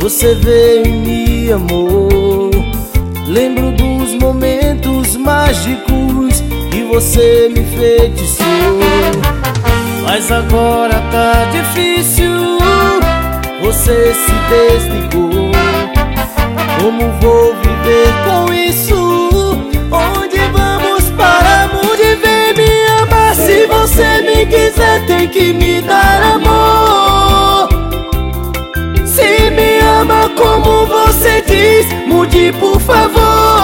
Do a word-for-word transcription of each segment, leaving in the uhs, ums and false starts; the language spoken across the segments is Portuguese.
você veio e me amou. Lembro dos momentos mágicos que você me feitiçou. Mas agora tá difícil, você se desligou. Como vou viver com isso? Onde vamos parar? Onde vem me amar? Se você me quiser, tem que me dar amor. Se me ama como você diz, mude por favor.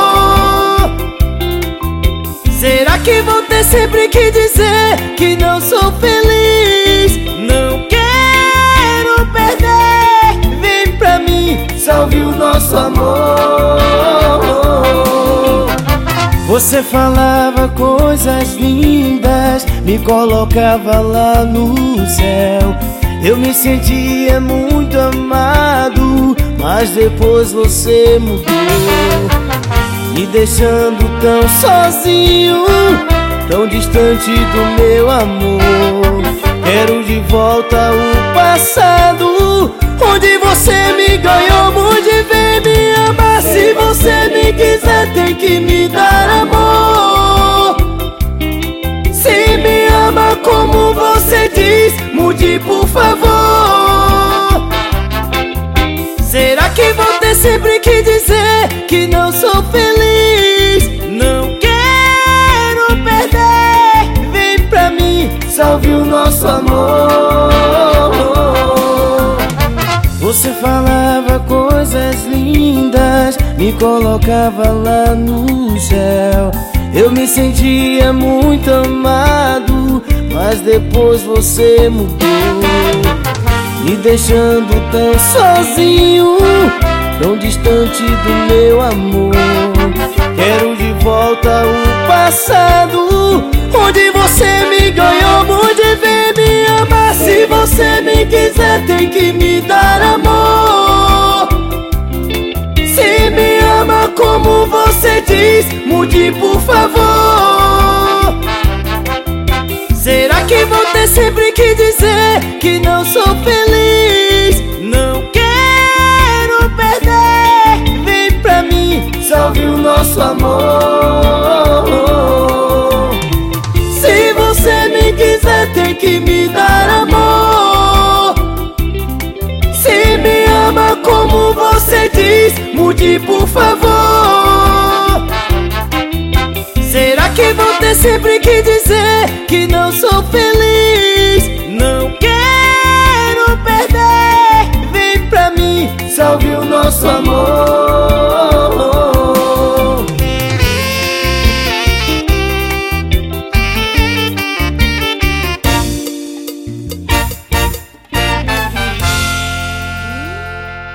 Será que vou ter sempre que dizer que não sou feliz? Não quero perder, vem pra mim, salve o nosso amor. Você falava coisas lindas, me colocava lá no céu. Eu me sentia muito amado, mas depois você mudou, me deixando tão sozinho, tão distante do meu amor. Quero de volta o passado, onde você me ganhou. Onde vem me amar? Se você me quiser, tem que me dar amor. Se me ama como você diz, mude por favor. Será que vou ter sempre que dizer que não sou feliz? Não quero perder, vem pra mim, salve o nosso amor. Você falava coisas lindas, me colocava lá no céu. Eu me sentia muito amado, mas depois você mudou, me deixando tão sozinho, tão distante do meu amor. Quero de volta o passado, onde você me ganhou. Onde vem me amar? Se você me quiser, tem que me dar amor. Se me ama como você diz, mude por favor. Será que vou ter sempre que dizer que não sou feliz? Não quero perder, vem pra mim, salve o nosso amor. Se você me quiser, tem que me dar amor. Se me ama como você diz, mude por favor. Será que vou ter sempre que dizer que não sou feliz?